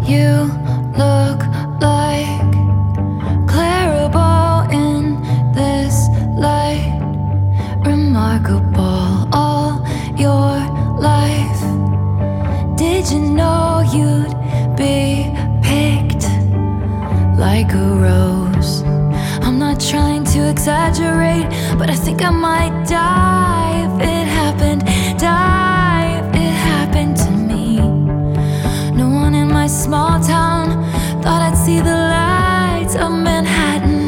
You look like Clarabelle in this light. Remarkable all your life. Did you know you'd be picked like a rose? I'm not trying to exaggerate, but I think I might die if it happened. Die if it happened to me. No one in my small town thought I'd see the lights of Manhattan.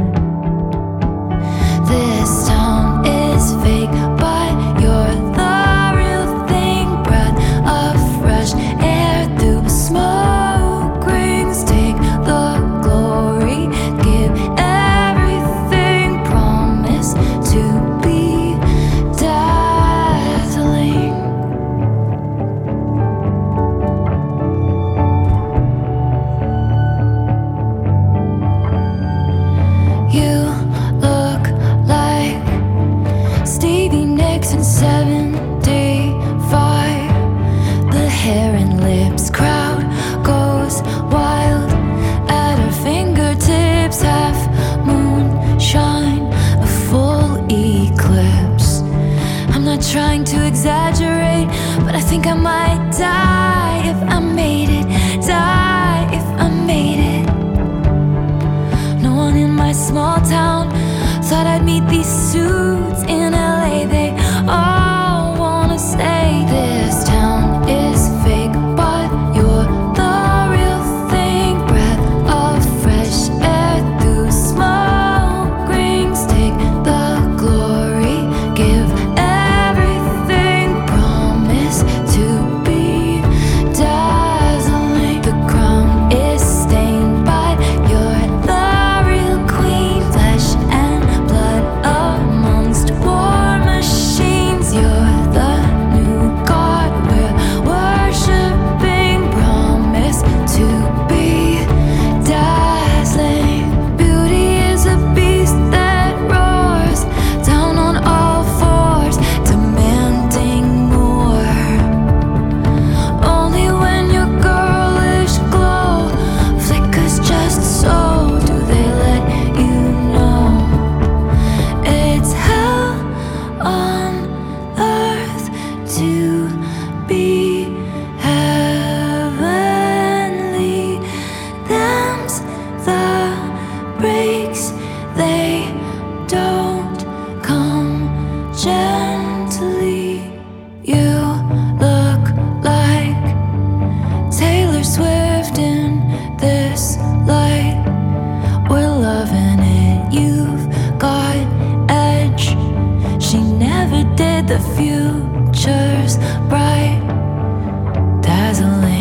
This town is fake, but you're the real thing. Breath of fresh air through smoke rings. Take the glory, give everything. Promise to be dazzling. You look like Stevie Nicks in 75. The hair and lips crowd goes wild at her fingertips. Half moonshine, a full eclipse. I'm not trying to exaggerate, but I think I might die if I made it. Die if I made it. No one in my small town thought I'd meet these suits in LA. They all wanna say this town is fake, but you're the real thing. Breath of fresh air through smoke rings. Take the glory, give everything. Promise to be dazzling. The crown is stained, but you're the real queen. Flesh and blood amongst war machines. You're the new god we're worshipping. Promise to be dazzling. Beauty is a beast that roars down on all fours, demanding more. Only when your girlish glow flickers just so do they let you know it's hell on earth to be heavenly. Them's the breaks, they don't come gently. You look like Taylor Swift in this light. We're loving it, you've got edge. She never did, the future's bright, dazzling.